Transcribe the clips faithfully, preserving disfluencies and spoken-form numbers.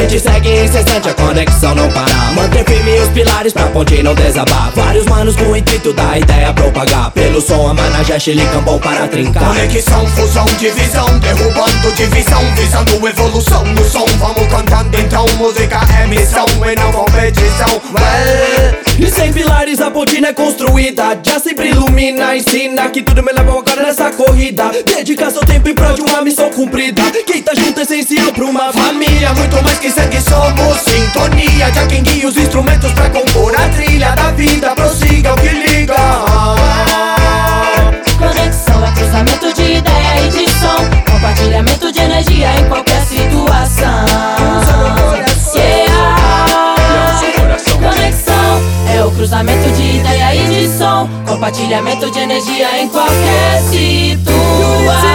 gente segue incessante, a conexão não para. Manter firme os pilares pra ponte não desabar. Vários manos com o intuito da ideia propagar. Pelo som, a Manajé, Chile, Cambon para trincar. Conexão, fusão, divisão, derrubando divisão, visando evolução no som. Vamos cantando então, música é missão e não competição. Well, e sem pilares a ponte não é construída. Já sempre ilumina, ensina que tudo me leva ao cara nessa corrida. Dedica seu tempo em prol de uma missão cumprida. Quem tá junto é essencial pra uma família. Muito mais que sangue, somos sintonia. Já quem guia os instrumentos pra compor a trilha da vida. Prossiga o que liga. Conexão é cruzamento de ideia e de som, compartilhamento de energia em qualquer situação. Yeah. Conexão é o cruzamento de ideia e de som, compartilhamento de energia em qualquer situação.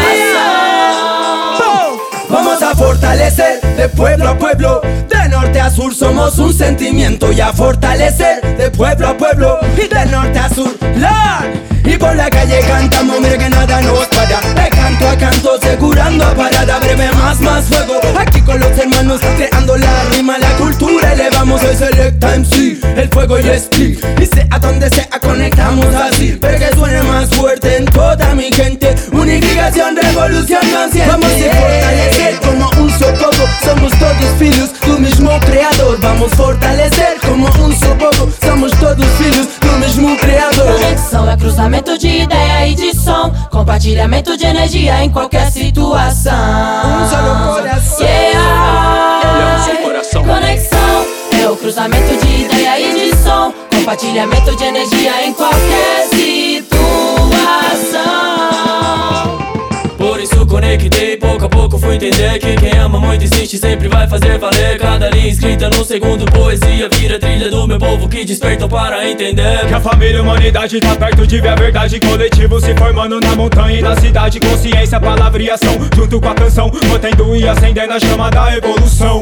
Vamos a fortalecer de pueblo a pueblo, de norte a sur somos un sentimiento. Y a fortalecer de pueblo a pueblo y de norte a sur, Lord. Y por la calle cantamos, mira que nada nos para. De canto a canto, segurando a parada. Breve más, más fuego, aquí con los hermanos, creando la rima, la cultura. Elevamos el Selecta M C, el fuego y el stick. Y sea donde sea, conectamos así, para que suene más fuerte en toda mi gente. Unificación, revolución consciente. Vamos a fortalecer como un solo povo. Somos todos filhos do mesmo Criador. Vamos fortalecer como um só povo. Somos todos filhos do mesmo Criador. Conexão é cruzamento de ideia e de som, compartilhamento de energia em qualquer situação. Um só coração. Yeah. Conexão é o cruzamento de ideia e de som, compartilhamento de energia em qualquer situação. Por isso conectei, pouco a pouco fui entender que quem ama muito insiste, sempre vai fazer valer. Cada linha escrita no segundo, poesia vira trilha do meu povo que despertam para entender que a família e a humanidade tá perto de ver a verdade. Coletivo se formando na montanha e na cidade. Consciência, palavra e ação, junto com a canção, mantendo e acendendo a chama da evolução.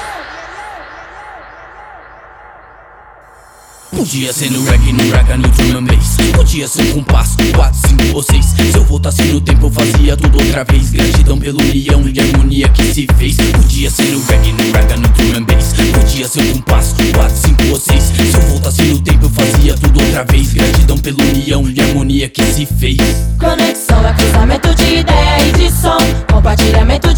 Podia ser no reggae, no raga, no drum and bass. Podia ser um compasso, quatro, cinco ou seis. Se eu voltasse no tempo eu fazia tudo outra vez. Gratidão pela união e harmonia que se fez. Podia ser no reggae, no raga, no drum and bass. Podia ser um compasso, quatro, cinco ou seis. Se eu voltasse no tempo eu fazia tudo outra vez. Gratidão pela união e harmonia que se fez. Conexão é cruzamento de ideia e de som, compartilhamento